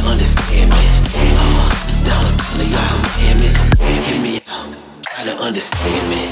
understand me. Dollar Billy, your commandments. Hit me out, try to understand me.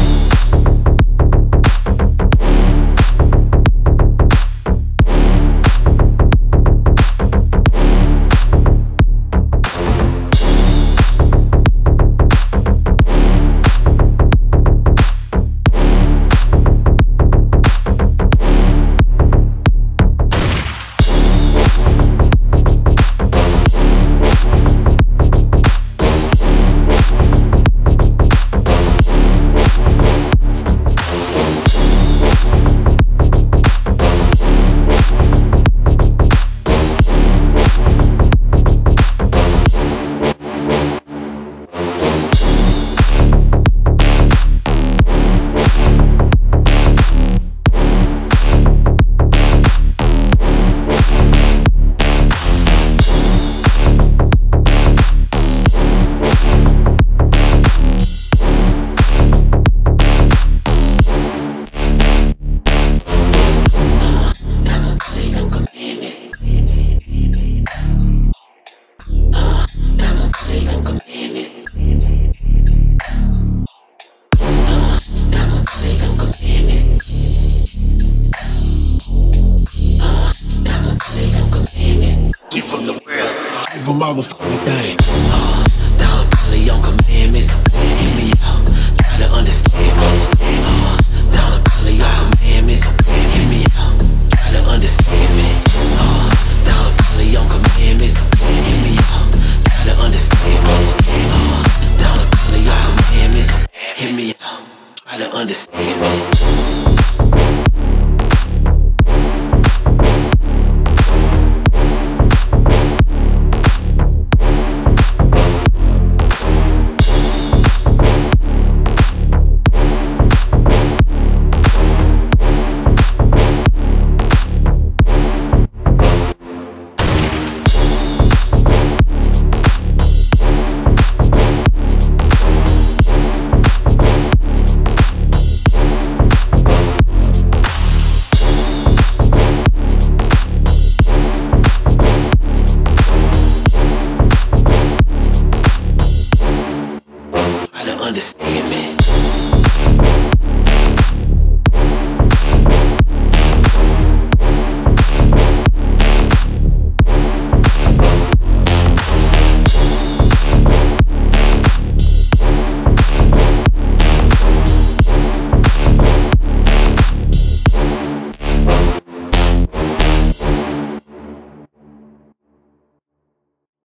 Give them the world, give them all the funny things. Dollar Billy on commandments. Hit me out, try to understand me.